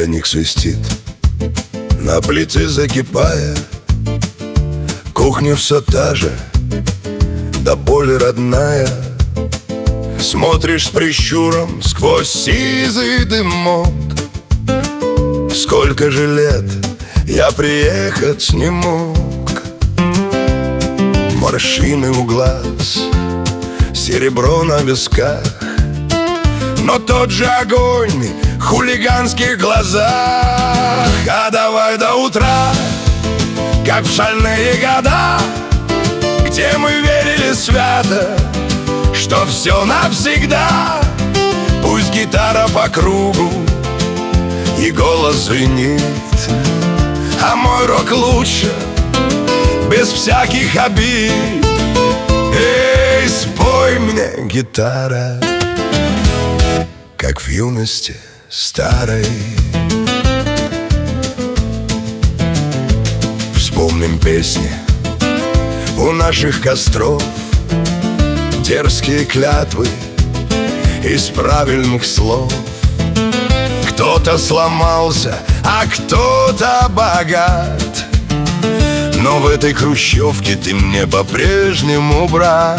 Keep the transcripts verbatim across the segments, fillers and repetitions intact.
чайник свистит, на плите закипая. Кухня все та же, до боли родная. Смотришь с прищуром сквозь сизый дымок. Сколько же лет я приехать не мог. Морщины у глаз, серебро на висках, но тот же огонь в хулиганских глазах. А давай до утра, как в шальные года, где мы верили свято, что все навсегда. Пусть гитара по кругу и голос звенит, а мой рок лучше, без всяких обид. Эй, спой мне, гитара, как в юности старой. Вспомним песни у наших костров, дерзкие клятвы из правильных слов. Кто-то сломался, а кто-то богат, но в этой хрущевке ты мне по-прежнему брат.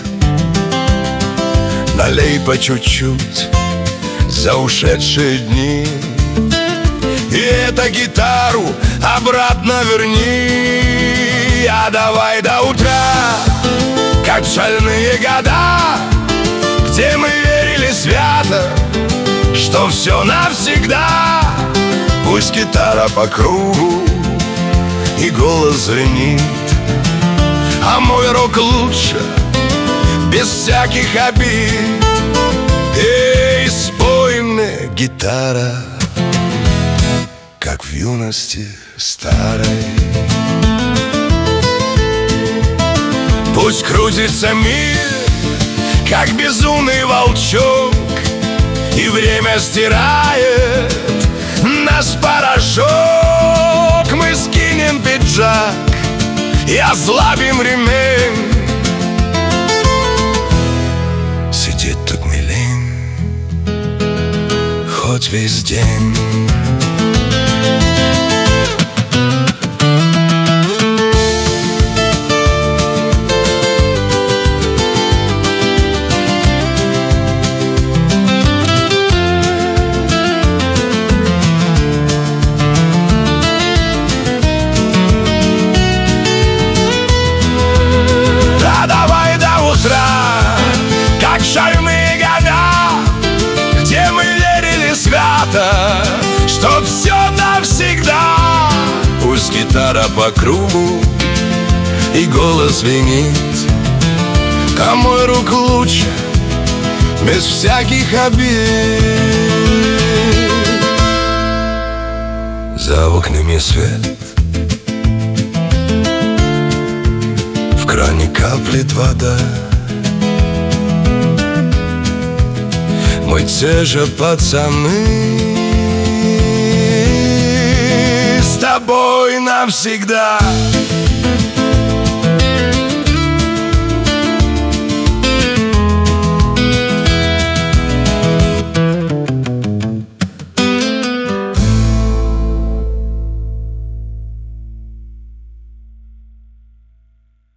Налей по чуть-чуть за ушедшие дни, и эту гитару обратно верни. А давай до утра, как в шальные года, где мы верили свято, что все навсегда. Пусть гитара по кругу и голос звенит, а мой рок лучше, без всяких обид. Эй, спой мне, гитара, как в юности старой. Пусть крутится мир, как безумный волчок, и время стирает наш порошок. Мы скинем пиджак и ослабим ремень. Сидит тут милень хоть весь день. Как шальные года, где мы верили свято, что все навсегда. Пусть гитара по кругу и голос звенит, а мой рук лучше, без всяких обид. За окнами свет, в кране каплет вода. Мы те же пацаны, с тобой навсегда.